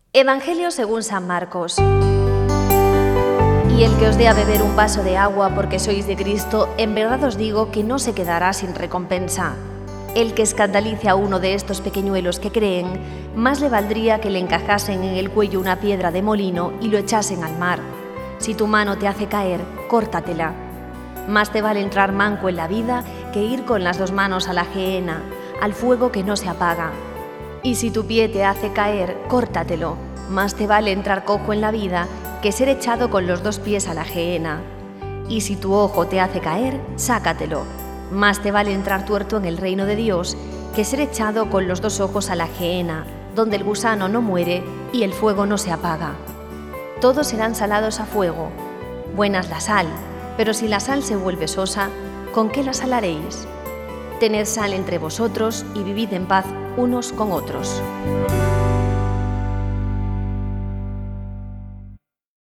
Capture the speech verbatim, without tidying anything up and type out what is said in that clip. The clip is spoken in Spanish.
Evangelio según San Marcos. Y el que os dé a beber un vaso de agua porque sois de Cristo, en verdad os digo que no se quedará sin recompensa. El que escandalice a uno de estos pequeñuelos que creen, más le valdría que le encajasen en el cuello una piedra de molino y lo echasen al mar. Si tu mano te hace caer, córtatela. Más te vale entrar manco en la vida que ir con las dos manos a la gehenna, al fuego que no se apaga. Y si tu pie te hace caer, córtatelo. Más te vale entrar cojo en la vida que ser echado con los dos pies a la gehenna. Y si tu ojo te hace caer, sácatelo. Más te vale entrar tuerto en el reino de Dios que ser echado con los dos ojos a la gehenna, donde el gusano no muere y el fuego no se apaga. Todos serán salados a fuego. Buena es la sal, pero si la sal se vuelve sosa, ¿con qué la salaréis? Tened sal entre vosotros y vivid en paz unos con otros.